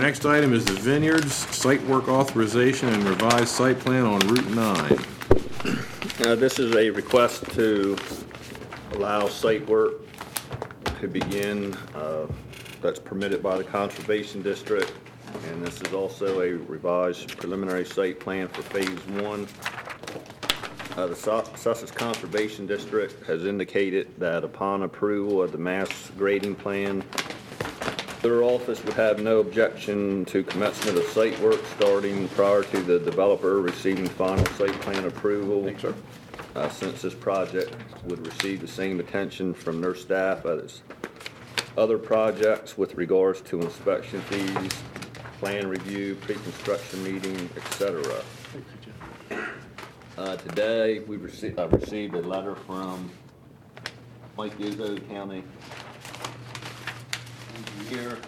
next item is the Vineyards site work authorization and revised site plan on Route 9. This is a request to allow site work to begin that's permitted by the Conservation District, and this is also a revised preliminary site plan for Phase 1. The Sussex Conservation District has indicated that upon approval of the mass grading plan, their office would have no objection to commencement of site work starting prior to the developer receiving final site plan approval. Thanks, sir. Since this project would receive the same attention from their staff as other projects with regards to inspection fees, plan review, pre-construction meeting, etc. Today, I received a letter from Mike Izzo, County Engineer,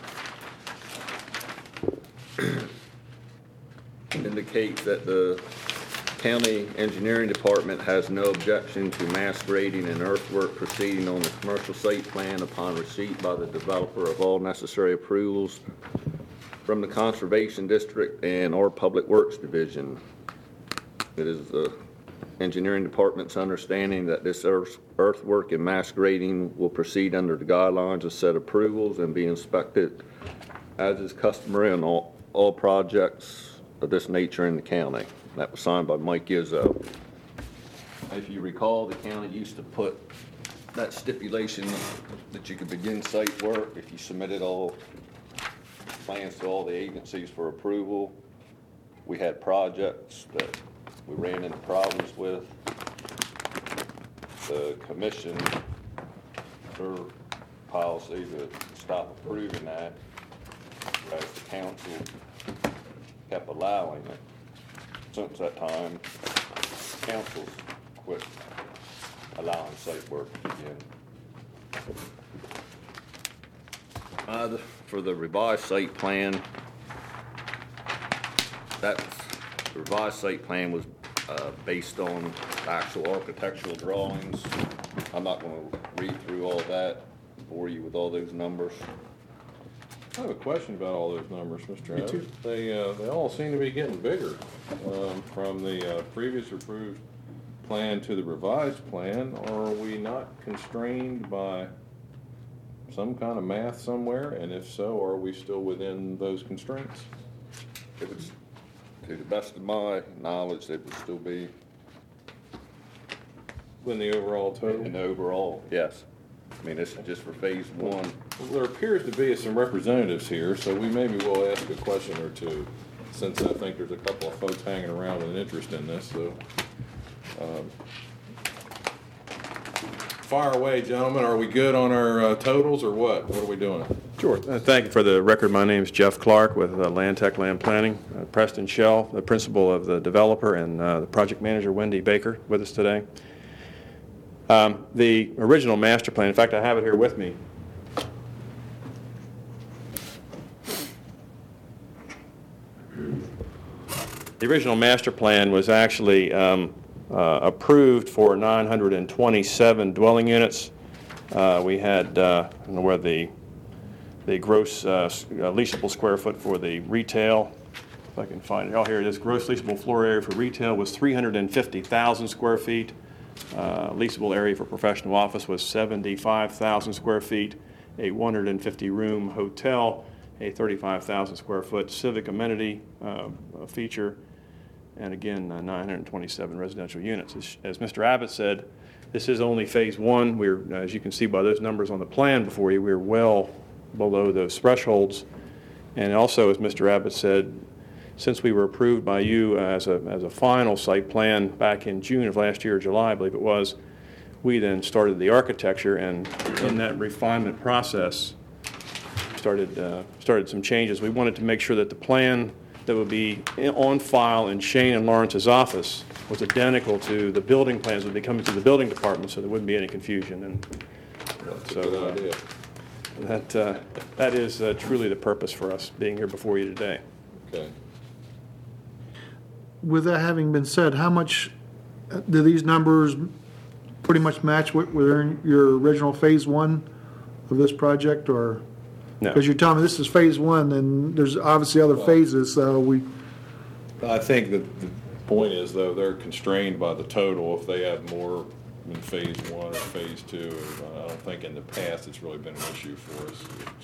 indicates that the County Engineering Department has no objection to mass grading and earthwork proceeding on the commercial site plan upon receipt by the developer of all necessary approvals from the Conservation District and our Public Works Division. It is the Engineering Department's understanding that this earthwork and mass grading will proceed under the guidelines of said approvals and be inspected as is customary on all projects of this nature in the county. That was signed by Mike Izzo. If you recall, the county used to put that stipulation that you could begin site work if you submitted all plans to all the agencies for approval. We had projects that we ran into problems with. The commission, their policy to stop approving that, whereas the council kept allowing it. Since that time, council's quit allowing site work to begin. For the revised site plan, the revised site plan was based on actual architectural drawings. I'm not going to read through all that, bore you with all those numbers. I have a question about all those numbers, Mr. Me Evans. too. They all seem to be getting bigger from the previous approved plan to the revised plan. Are we not constrained by some kind of math somewhere? And if so, are we still within those constraints? It was, to the best of my knowledge, it would still be In the overall total? in the overall, yes. I mean, this is just for Phase 1. Well, there appears to be some representatives here, so we maybe will ask a question or two, since I think there's a couple of folks hanging around with an interest in this. So, fire away, gentlemen. Are we good on our totals, or what? What are we doing? Sure. Thank you for the record. My name is Jeff Clark with Land Tech Land Planning. Preston Shell, the principal of the developer, and the project manager, Wendy Baker, with us today. The original master plan, in fact, I have it here with me. The original master plan was actually approved for 927 dwelling units. We had, I don't know where the gross leasable square foot for the retail, if I can find it. Oh, here it is. Gross leasable floor area for retail was 350,000 square feet. Leasable area for professional office was 75,000 square feet. A 150-room hotel, a 35,000 square foot civic amenity feature, and again, 927 residential units. As Mr. Abbott said, this is only Phase 1. We're, as you can see by those numbers on the plan before you, we're well below those thresholds. And also, as Mr. Abbott said, since we were approved by you as a final site plan back in June of last year, or July, I believe it was, we then started the architecture, and in that refinement process, started some changes. We wanted to make sure that the plan that would be on file in Shane and Lawrence's office was identical to the building plans that would be coming to the building department, so there wouldn't be any confusion. And That's a good idea. that is truly the purpose for us being here before you today. Okay. With that having been said, how much do these numbers pretty much match what were in your original Phase 1 of this project, or No. Because you're telling me this is phase one, and there's obviously other phases, so we, I think that the point is, though, they're constrained by the total. If they have more in phase one or phase two, I don't think in the past it's really been an issue for us.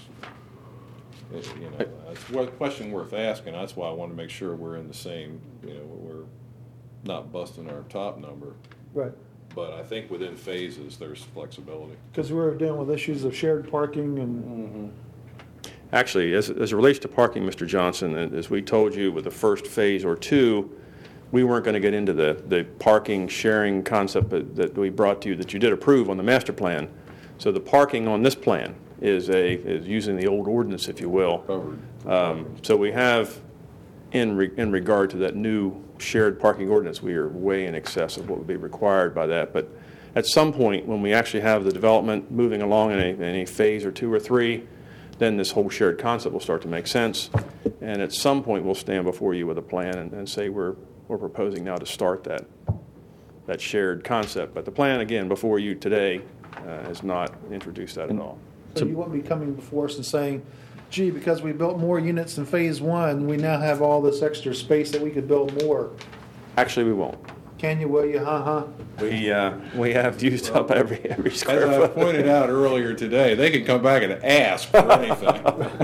It's a question worth asking. That's why I want to make sure we're in the same, we're not busting our top number. right, But I think within phases, there's flexibility. because we're dealing with issues of shared parking and, Actually, as it relates to parking, Mr. Johnson, as we told you with the first phase or two, we weren't going to get into the parking sharing concept that we brought to you, that you did approve on the master plan. So the parking on this plan is using the old ordinance, if you will. Covered. So we have, in regard to that new shared parking ordinance, we are way in excess of what would be required by that. But at some point, when we actually have the development moving along in a phase or two or three, then this whole shared concept will start to make sense. And at some point, we'll stand before you with a plan and say we're proposing now to start that shared concept. But the plan, again, before you today, has not introduced that at all. so you won't be coming before us and saying, gee, because we built more units in phase one, we now have all this extra space that we could build more. Actually, we won't. Can you, will you, We have used up every As square I foot. pointed out earlier today, they could come back and ask for anything.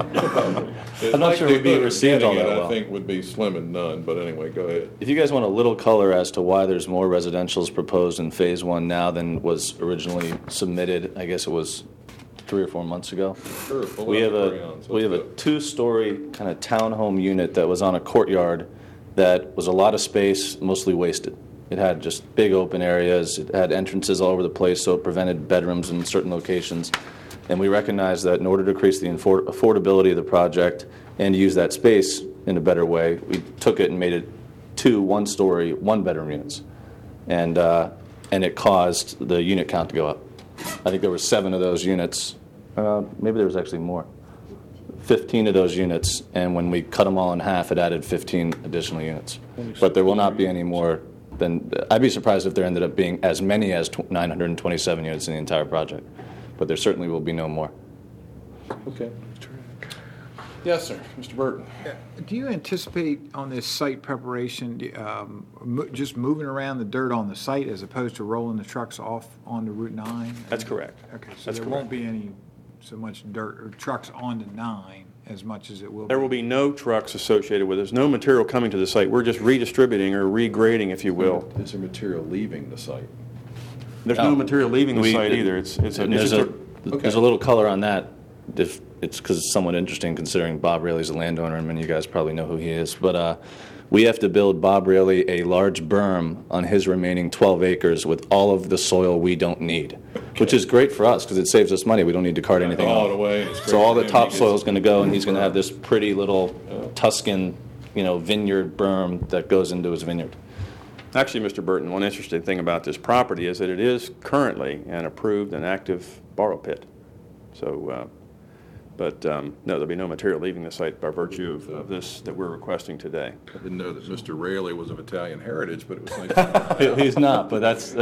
I'm not sure we'd be received all that I well. think would be slim and none, but anyway, go ahead. If you guys want a little color as to why there's more residentials proposed in phase one now than was originally submitted, I guess it was 3 or 4 months ago. Sure, pull We out have the a crayons. we have a Let's go. 2-story kind of townhome unit that was on a courtyard that was a lot of space, mostly wasted. It had just big open areas. It had entrances all over the place, so it prevented bedrooms in certain locations. And we recognized that in order to increase the affordability of the project and use that space in a better way, we took it and made it 2 1-story, 1-bedroom units. And it caused the unit count to go up. I think there were 7 of those units. Maybe there was actually more. 15 of those units, and when we cut them all in half, it added 15 additional units. But there will not be any more than, I'd be surprised if there ended up being as many as 927 units in the entire project. But there certainly will be no more. Okay. Yes, sir. Mr. Burton. Do you anticipate on this site preparation, just moving around the dirt on the site as opposed to rolling the trucks off onto Route 9? That's correct. Okay, so That's there correct. won't be any so much dirt or trucks onto 9 as much as it will There will be no trucks associated with it. There's no material coming to the site. We're just redistributing or regrading, if you will. Is there material leaving the site? There's no material leaving the We- site either. It's just There's a... a little color on that. If it's because it's somewhat interesting considering Bob Raley's a landowner, and many of you guys probably know who he is. But we have to build Bob Raley a large berm on his remaining 12 acres with all of the soil we don't need, which is great for us because it saves us money. We don't need to cart anything Haul off. it away, and it's great So all for the him. topsoil is going to go, and he's going to have this pretty little Tuscan, vineyard berm that goes into his vineyard. Actually, Mr. Burton, one interesting thing about this property is that it is currently an approved and active borrow pit. So, no, there'll be no material leaving the site by virtue of this that we're requesting today. I didn't know that Mr. Raley was of Italian heritage, but it was nice to know. He's not, but that's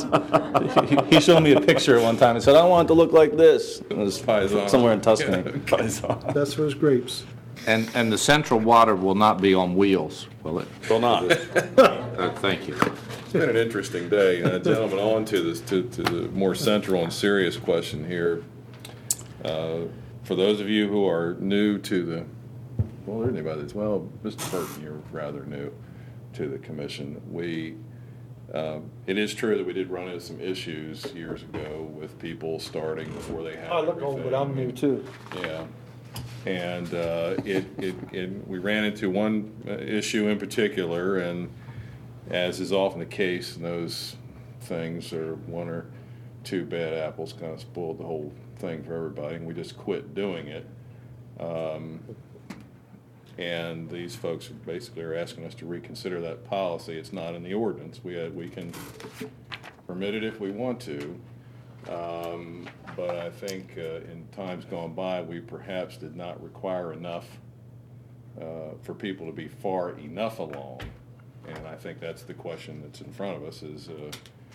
he showed me a picture one time and said, I want it to look like this. It was Paisano. somewhere in Tuscany. that's for his grapes. And the central water will not be on wheels, will it? Will not. Thank you. It's been an interesting day. Gentlemen, on to this, to the more central and serious question here. For those of you who are new to the, well, there isn't anybody that's, well, Mr. Burton, you're rather new to the commission. It is true that we did run into some issues years ago with people starting before they had I look old, but I'm new too. Yeah. And we ran into one issue in particular, and as is often the case in those things, or 1 or 2 bad apples kind of spoiled the whole thing for everybody, and we just quit doing it. And these folks basically are asking us to reconsider that policy. It's not in the ordinance. We can permit it if we want to. But I think in times gone by, we perhaps did not require enough for people to be far enough along. And I think that's the question that's in front of us is,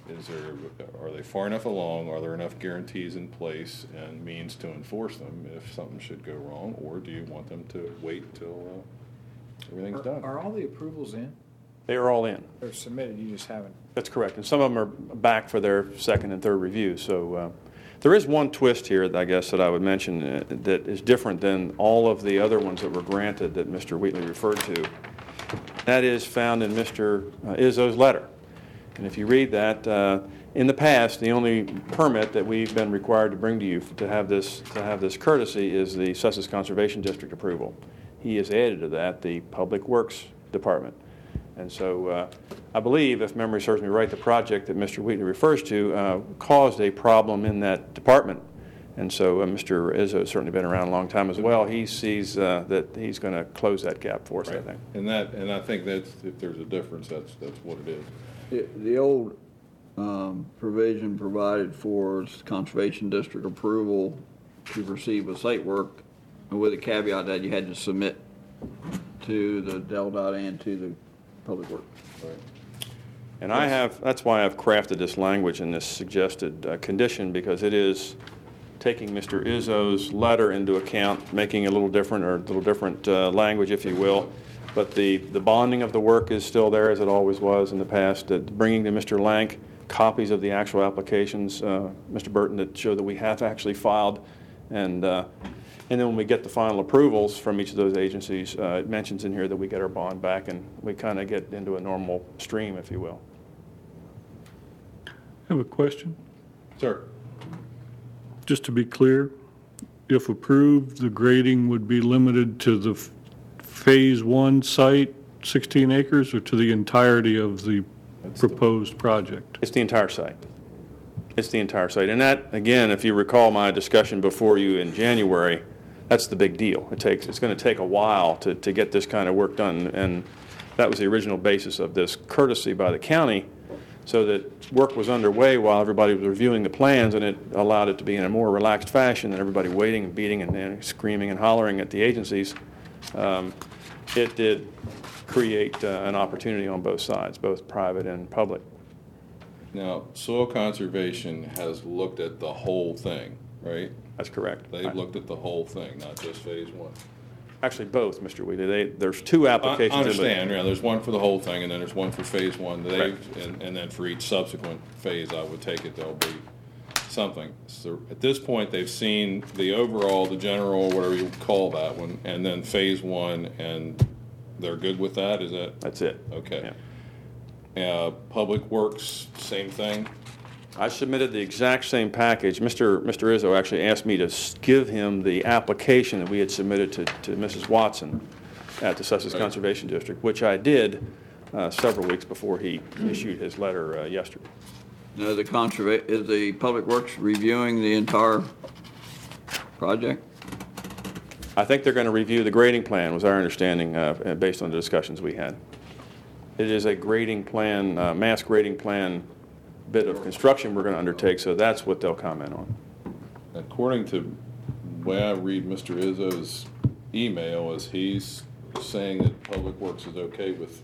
are they far enough along? Are there enough guarantees in place and means to enforce them if something should go wrong? Or do you want them to wait until everything's done? Are all the approvals in? They are all in. They're submitted, you just haven't. That's correct. And some of them are back for their second and third review. So there is one twist here, I guess, that I would mention that is different than all of the other ones that were granted that Mr. Wheatley referred to. That is found in Mr. Izzo's letter. And if you read that, in the past, the only permit that we've been required to bring to you to have this courtesy is the Sussex Conservation District approval. He has added to that the Public Works Department. And so I believe, if memory serves me right, the project that Mr. Wheatley refers to caused a problem in that department. And so Mr. Izzo has certainly been around a long time as well. He sees that he's going to close that gap for us, I think. And I think that's, if there's a difference, that's what it is. The old provision provided for Conservation District approval to proceed with site work, with the caveat that you had to submit to the DelDOT and to the Public Works. Right. And that's why I've crafted this language in this suggested condition, because it is taking Mr. Izzo's letter into account, making a little different language, if you will. But the bonding of the work is still there as it always was in the past. Bringing to Mr. Lank copies of the actual applications, Mr. Burton, that show that we have actually filed. And then when we get the final approvals from each of those agencies, it mentions in here that we get our bond back and we kind of get into a normal stream, if you will. I have a question. Sir? Just to be clear, if approved, the grading would be limited to the Phase 1 site, 16 acres, or to the entirety of the proposed project? It's the entire site. It's the entire site. And that, again, if you recall my discussion before you in January, that's the big deal. It's going to take a while to get this kind of work done. And that was the original basis of this courtesy by the county, so that work was underway while everybody was reviewing the plans, and it allowed it to be in a more relaxed fashion than everybody waiting and beating and screaming and hollering at the agencies. It did create an opportunity on both sides, both private and public. Now, soil conservation has looked at the whole thing, right? That's correct. They've looked at the whole thing, not just Phase 1. Actually, both, Mr. Wheatley. There's two applications. I understand. Yeah, there's one for the whole thing, and then there's one for Phase 1. Correct. And then for each subsequent phase, I would take it there'll be something. So at this point, they've seen the overall, the general, whatever you call that one, and then Phase 1, and they're good with that? Is that? That's it. Okay. Yeah. Public Works, same thing? I submitted the exact same package. Mr. Izzo actually asked me to give him the application that we had submitted to Mrs. Watson at the Sussex Right. Conservation District, which I did several weeks before he issued his letter yesterday. Now, is the Public Works reviewing the entire project? I think they're going to review the grading plan, was our understanding, based on the discussions we had. It is a grading plan, mass grading plan bit of construction we're going to undertake, so that's what they'll comment on. According to the way I read Mr. Izzo's email, is he's saying that Public Works is okay with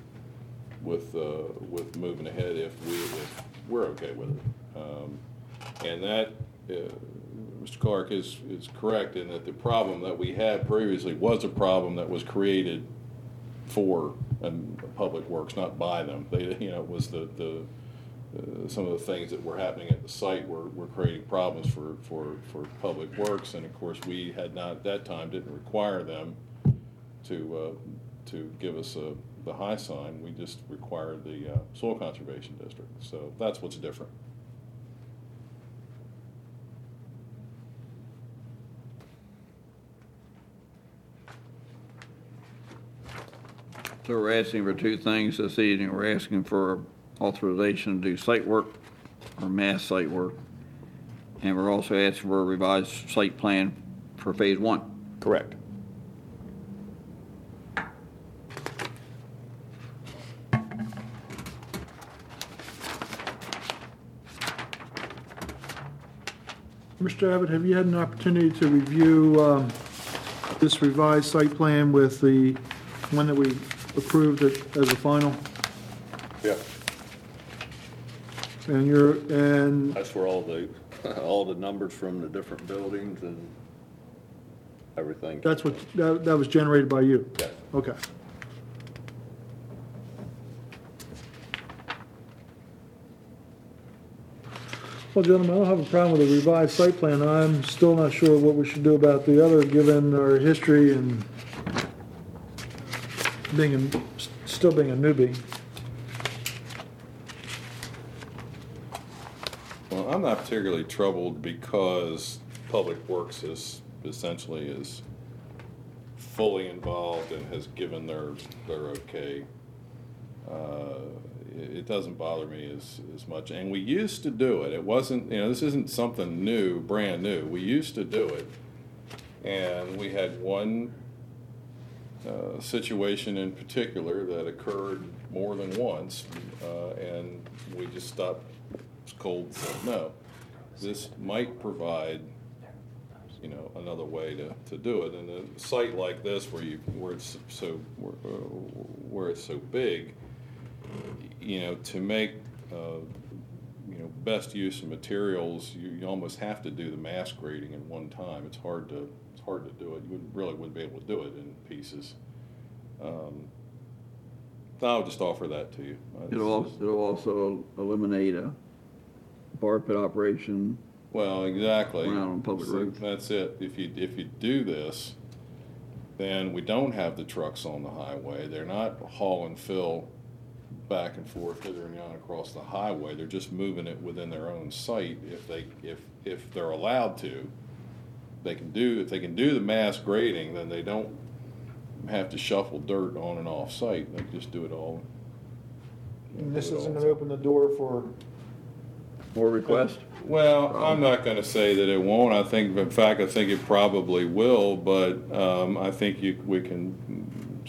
moving ahead if we're okay with it. And that, Mr. Clark is correct in that the problem that we had previously was a problem that was created for Public Works, not by them. They, it was some of the things that were happening at the site were creating problems for Public Works, and of course we had not at that time didn't require them to give us the high sign. We just required the Soil Conservation District. So that's what's different. So we're asking for two things this evening. We're asking for authorization to do site work or mass site work. And we're also asking for a revised site plan for Phase 1. Correct. Mr. Abbott, have you had an opportunity to review this revised site plan with the one that we approved as a final? Yeah. And That's where all the numbers from the different buildings and everything. that's what, that was generated by you? Yes. Okay. Well, gentlemen, I don't have a problem with a revised site plan. I'm still not sure what we should do about the other, given our history and still being a newbie. Well, I'm not particularly troubled because Public Works essentially is fully involved and has given their okay. It doesn't bother me as much. And we used to do it. It wasn't, this isn't something new, brand new. We used to do it. And we had one situation in particular that occurred more than once, and we just stopped cold and said no. This might provide, another way to do it. And a site like this where it's so big, to make best use of materials, you almost have to do the mass grading at one time. It's hard to do it. You wouldn't be able to do it in pieces. I'll just offer that to you. It'll also eliminate a bar pit operation. Well, exactly. Around on public roads. That's it. If you do this, then we don't have the trucks on the highway. They're not hauling fill back and forth hither and yon across the highway. They're just moving it within their own site. If they're allowed to, if they can do the mass grading, then they don't have to shuffle dirt on and off site. They just do it all. And this isn't going to open the door for... More requests? Well, I'm not going to say that it won't. I think it probably will. But I think we can,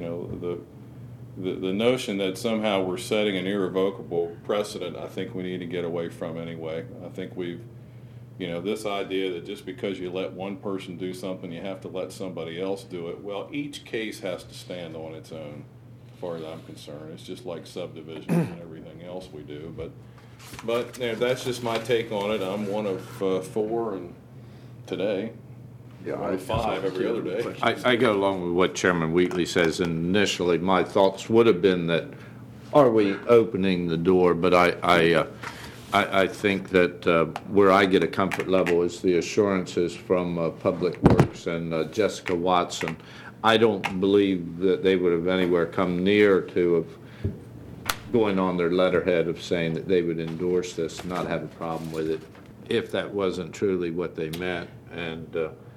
the notion that somehow we're setting an irrevocable precedent, I think we need to get away from anyway. I think this idea that just because you let one person do something, you have to let somebody else do it. Well, each case has to stand on its own, as far as I'm concerned. It's just like subdivisions and everything else we do. But that's just my take on it. I'm one of 4, and today, one of 5 every other day. I go along with what Chairman Wheatley says. Initially, my thoughts would have been that, are we opening the door? But I think that where I get a comfort level is the assurances from Public Works and Jessica Watson. I don't believe that they would have anywhere come near to going on their letterhead of saying that they would endorse this and not have a problem with it if that wasn't truly what they meant. And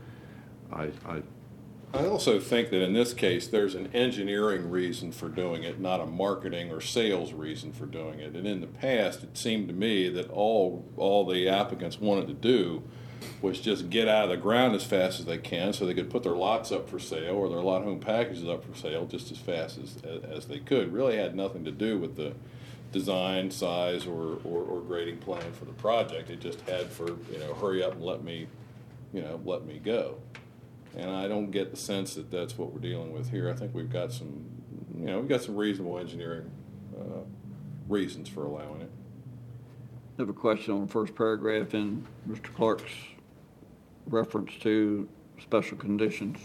I also think that in this case, there's an engineering reason for doing it, not a marketing or sales reason for doing it. And in the past, it seemed to me that all the applicants wanted to do was just get out of the ground as fast as they can so they could put their lots up for sale or their lot home packages up for sale just as fast as they could. Really had nothing to do with the design, size, or grading plan for the project. It just had for, hurry up and let me go. And I don't get the sense that that's what we're dealing with here. I think we've got some reasonable engineering reasons for allowing it. I have a question on the first paragraph in Mr. Clark's reference to special conditions.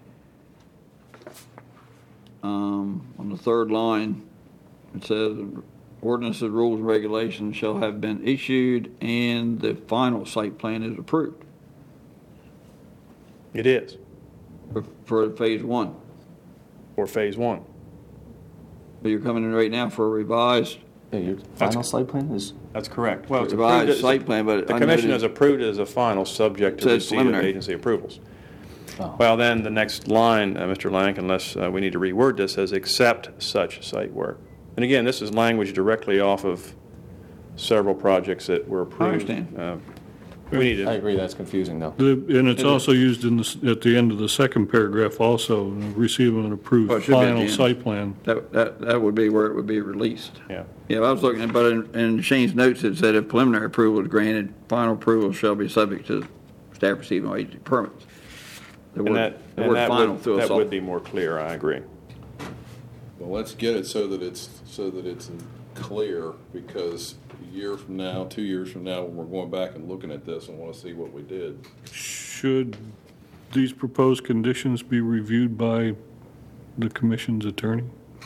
On the third line, it says, ordinances, rules, and regulations shall have been issued and the final site plan is approved. It is, For phase 1. for Phase 1. But you're coming in right now for a revised Yeah, your final site plan is... That's correct. Well, it's revised approved, site plan, but the I commission noticed- has approved it as a final subject to Says receipt of preliminary. agency approvals. Oh. Well, then the next line, Mr. Lank, unless we need to reword this, says except such site work. And again, this is language directly off of several projects that were approved. understand. We need I to, agree, that's confusing, though. And it's also used at the end of the second paragraph also, receive an approved Well, it should be at the final end. site plan. That would be where it would be released. yeah. Yeah, I was looking at, but in Shane's notes, it said if preliminary approval is granted, final approval shall be subject to staff receiving all agency permits. The And word that final would, threw us that off. would be more clear, I agree. Well, let's get it so that it's clear, because a year from now, 2 years from now, when we're going back and looking at this and want to see what we did. Should these proposed conditions be reviewed by the commission's attorney?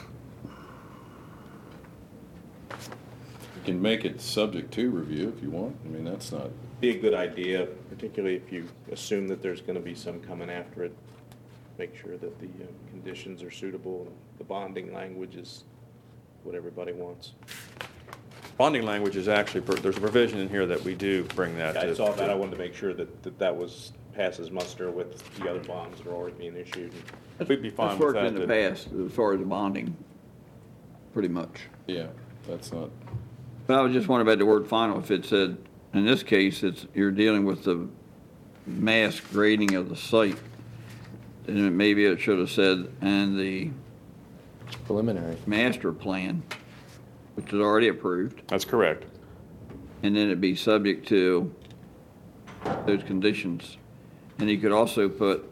You can make it subject to review if you want. I mean, that's not, Be a good idea, particularly if you assume that there's going to be some coming after it. Make sure that the conditions are suitable, and the bonding language is what everybody wants. Bonding language is actually, there's a provision in here that we do bring that to. I saw that. I wanted to make sure that was passes muster with the other bonds that are already being issued. We'd be fine That's with worked that. in the past as far as the bonding, pretty much. yeah, that's not, But I was just wondering about the word final. If it said, in this case, you're dealing with the mass grading of the site, then maybe it should have said, and the It's preliminary. master plan, which is already approved, That's correct. and then it'd be subject to those conditions. And you could also put,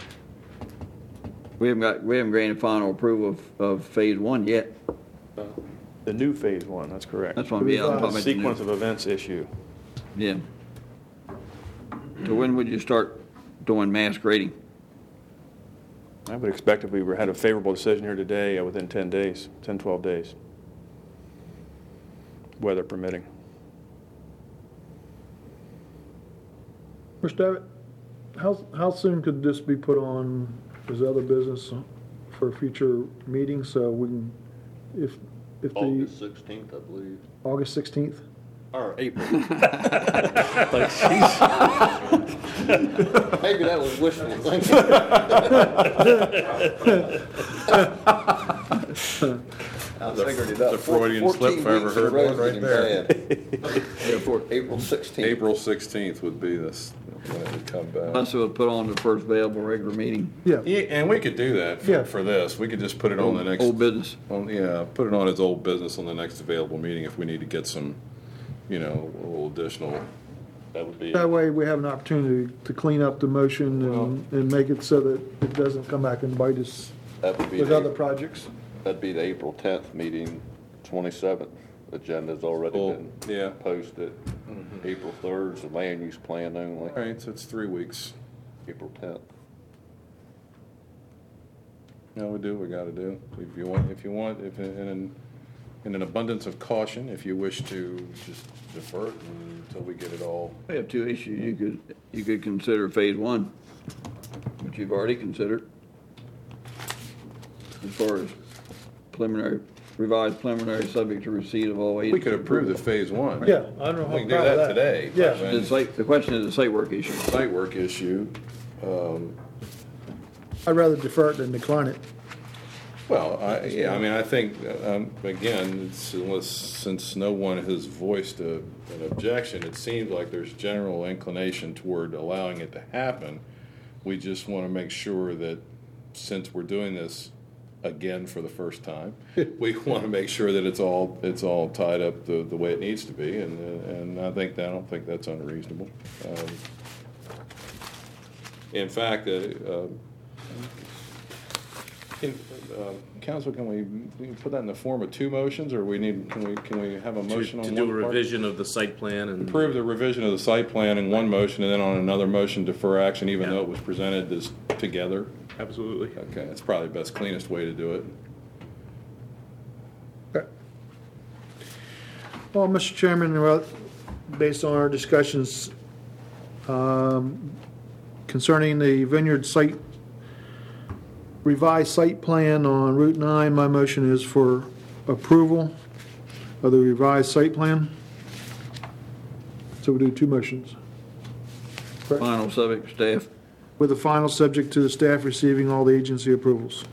we haven't granted final approval of phase one yet. The new phase one, that's correct. That's what I'm talking about. the new- Sequence of events issue. Yeah. So when would you start doing mass grading? I would expect if we had a favorable decision here today, within 10 days, 10, 12 days, weather permitting. Mr. Davitt, how soon could this be put on as other business for a future meeting, so we can, if the, August 16th, I believe. August 16th? Or April. Maybe that was wishful thinking. I figured it out. the Freudian slip if I ever 14 heard weeks one right of there. bad. April 16th. April 16th would be this, when it would come back. Unless it would put on the first available regular meeting, Yeah. Yeah, and we could do that Yeah. for this. We could just put it on the next. old business. Yeah, put it on as old business on the next available meeting if we need to get some, a little additional. That would be, That way we have an opportunity to clean up the motion and make it so that it doesn't come back and bite us that would be, with other projects. that'd be the April 10th meeting, 27th. Agenda's already Oh, been yeah. posted. April 3rd is the land use plan only. All right, so it's 3 weeks. April 10th. No, we do what we gotta do. If in an abundance of caution, if you wish to just defer it until we get it all. We have two issues. You could consider phase one, which you've already considered, as far as revised preliminary, subject to receipt of all We agency. could approve the phase one. Yeah, I don't know how We can do proud of that today. Yeah. but when The question is a site work issue. Site work issue, I'd rather defer it than decline it. well, I think, again, since no one has voiced an objection, it seems like there's general inclination toward allowing it to happen. We just want to make sure that, since we're doing this again for the first time, we want to make sure that it's all tied up the way it needs to be, and I don't think that's unreasonable. In fact, Council, can we put that in the form of two motions, or can we have a motion on To one do a part? revision of the site plan and. Approve the revision of the site plan in one motion, and then on another motion defer action, even Yeah. though it was presented as together? Absolutely. Okay, that's probably the best, cleanest way to do it. Okay. Well, Mr. Chairman, based on our discussions concerning the Vineyard site, revised site plan on Route 9, my motion is for approval of the revised site plan. So we do two motions. Final subject, staff. With the final subject to the staff receiving all the agency approvals.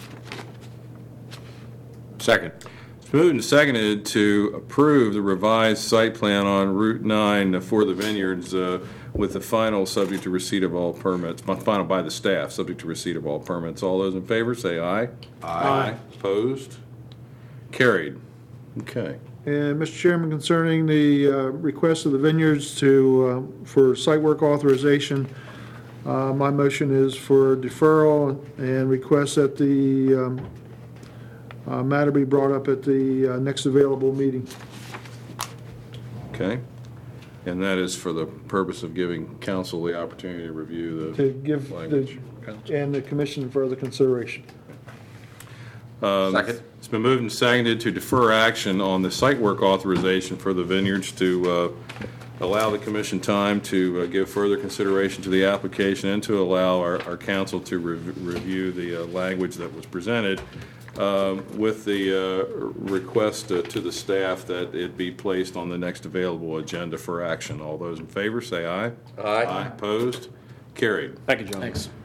Second. It's moved and seconded to approve the revised site plan on Route 9 for the vineyards with the final subject to receipt of all permits, final by the staff, subject to receipt of all permits. All those in favor, say aye. Aye. Opposed? Carried. Okay. And Mr. Chairman, concerning the request of the vineyards for site work authorization, my motion is for deferral and request that the Matter be brought up at the next available meeting. Okay. And that is for the purpose of giving council the opportunity to review To the give language. and the commission further consideration. Second. It's been moved and seconded to defer action on the site work authorization for the vineyards to allow the commission time to give further consideration to the application and to allow our council to review the language that was presented with the request to the staff that it be placed on the next available agenda for action. All those in favor, say aye. Aye. Opposed? Carried. Thank you, John. Thanks.